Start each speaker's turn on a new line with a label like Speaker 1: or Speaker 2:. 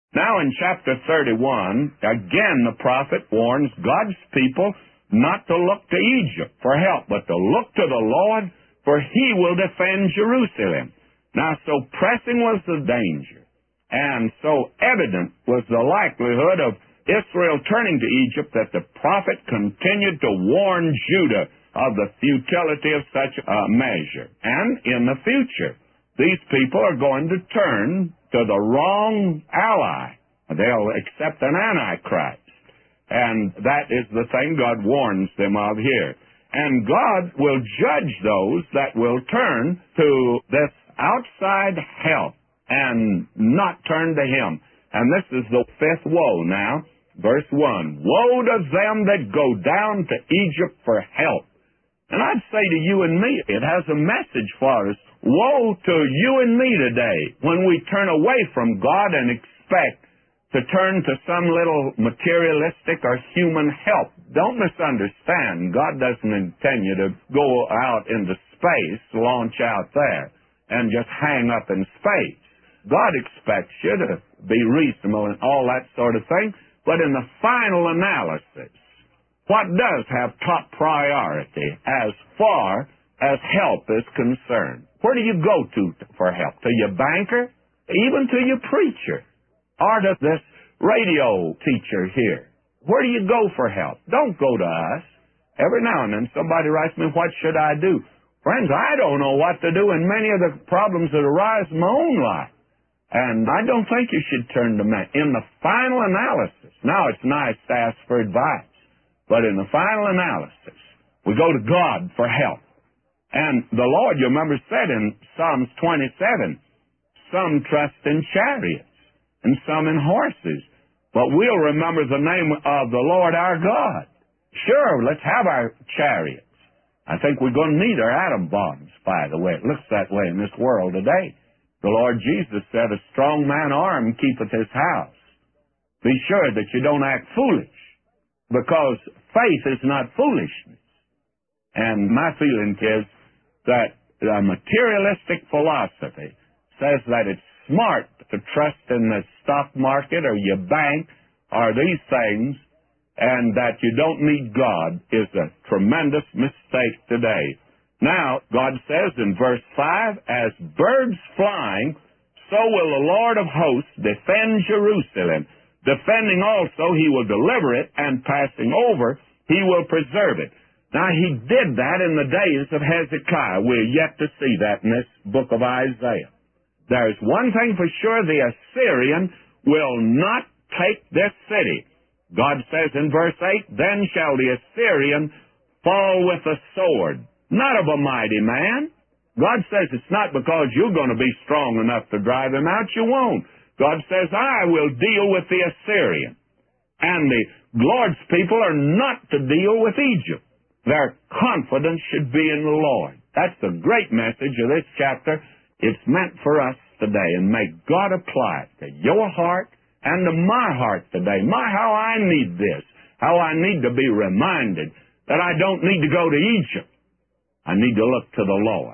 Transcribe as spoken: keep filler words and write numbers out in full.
Speaker 1: Now in chapter thirty-one, again the prophet warns God's people not to look to Egypt for help, but to look to the Lord, for he will defend Jerusalem. Now, so pressing was the danger, and so evident was the likelihood of Israel turning to Egypt, that the prophet continued to warn Judah of the futility of such a measure. And in the future, these people are going to turn to the wrong ally. They'll accept an antichrist. And that is the thing God warns them of here. And God will judge those that will turn to this outside help and not turn to him. And this is the fifth woe now. Verse one, woe to them that go down to Egypt for help. And I'd say to you and me, it has a message for us. Woe to you and me today when we turn away from God and expect to turn to some little materialistic or human help. Don't misunderstand. God doesn't intend you to go out into space, launch out there, and just hang up in space. God expects you to be reasonable and all that sort of thing. But in the final analysis, what does have top priority as far as help is concerned? Where do you go to for help? To your banker? Even to your preacher? Or to this radio teacher here? Where do you go for help? Don't go to us. Every now and then somebody writes me, what should I do? Friends, I don't know what to do in many of the problems that arise in my own life. And I don't think you should turn to men. In the final analysis, now it's nice to ask for advice, but in the final analysis, we go to God for help. And the Lord, you remember, said in Psalms twenty-seven, some trust in chariots and some in horses, but we'll remember the name of the Lord our God. Sure, let's have our chariots. I think we're going to need our atom bombs, by the way. It looks that way in this world today. The Lord Jesus said, a strong man armed keepeth his house. Be sure that you don't act foolish, because faith is not foolishness. And my feeling is that a materialistic philosophy says that it's smart to trust in the stock market or your bank or these things, and that you don't need God is a tremendous mistake today. Now, God says in verse five, as birds flying, so will the Lord of hosts defend Jerusalem. Defending also, he will deliver it, and passing over, he will preserve it. Now, he did that in the days of Hezekiah. We're yet to see that in this book of Isaiah. There's one thing for sure, the Assyrian will not take this city. God says in verse eight, then shall the Assyrian fall with the sword, not of a mighty man. God says it's not because you're going to be strong enough to drive him out. You won't. God says, I will deal with the Assyrian. And the Lord's people are not to deal with Egypt. Their confidence should be in the Lord. That's the great message of this chapter. It's meant for us today. And may God apply it to your heart and to my heart today. My, how I need this. How I need to be reminded that I don't need to go to Egypt. I need to look to the Lord.